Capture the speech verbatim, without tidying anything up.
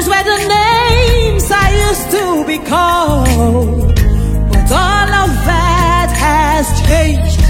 Those were the names I used to be called, but all of that has changed.